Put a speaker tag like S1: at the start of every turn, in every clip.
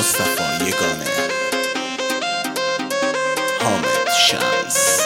S1: مصطفی یگانه، حامد شمس.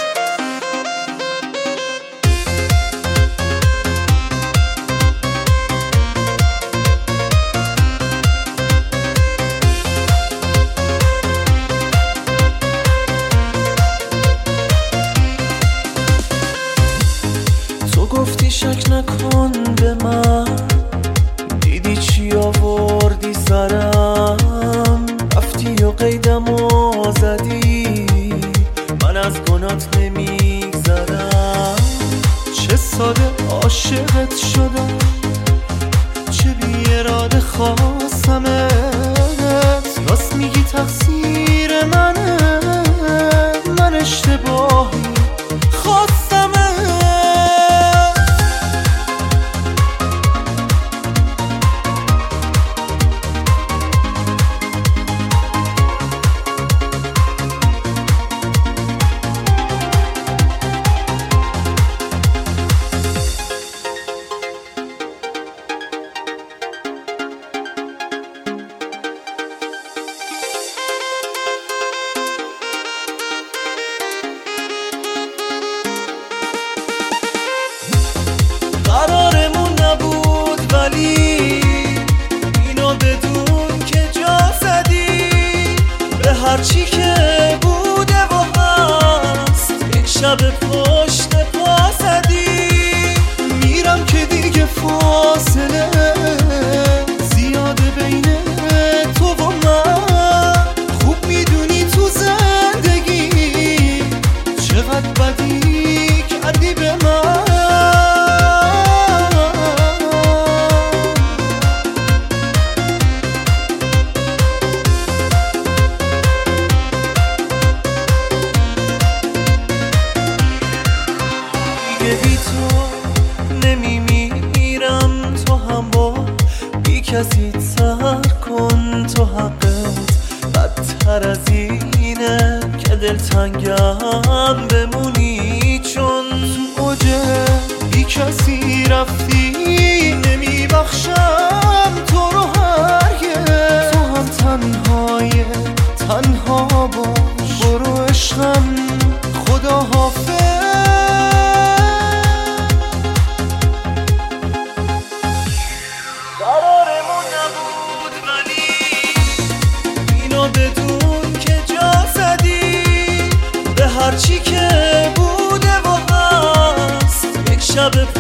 S2: تو گفتی شک نکن به من، دیدی چی آوردی سرم، رفتی و قیدمو زدی، من از گنات نمیگذرم. چه ساده عاشقت شدم، چه بی اراده خواستمت. راست میگی تقصیر منه، من اشتباهی خواستمت. قرارمون نبود ولی اینو بدون که جا زدی به هرچی که بوده و هست. یک شب پشت پا زدی، میرم که دیگه فاصله زیاده بین تو و من. خوب میدونی تو زندگی چقدر بدی کردی به من. بی تو نمیمیرم، تو هم با بی کسی تر کن. تو حقت بدتر از اینه که دلتنگم بمونی، چون تو اوج بی کسی رفتی. نمیبخشم تو رو هرگز، تو هم تنها باش. برو عشقم، خدا حافظ. قرارمون نبود ولی اینو بدون که جا زدی به هرچی که بوده و هست. یک شب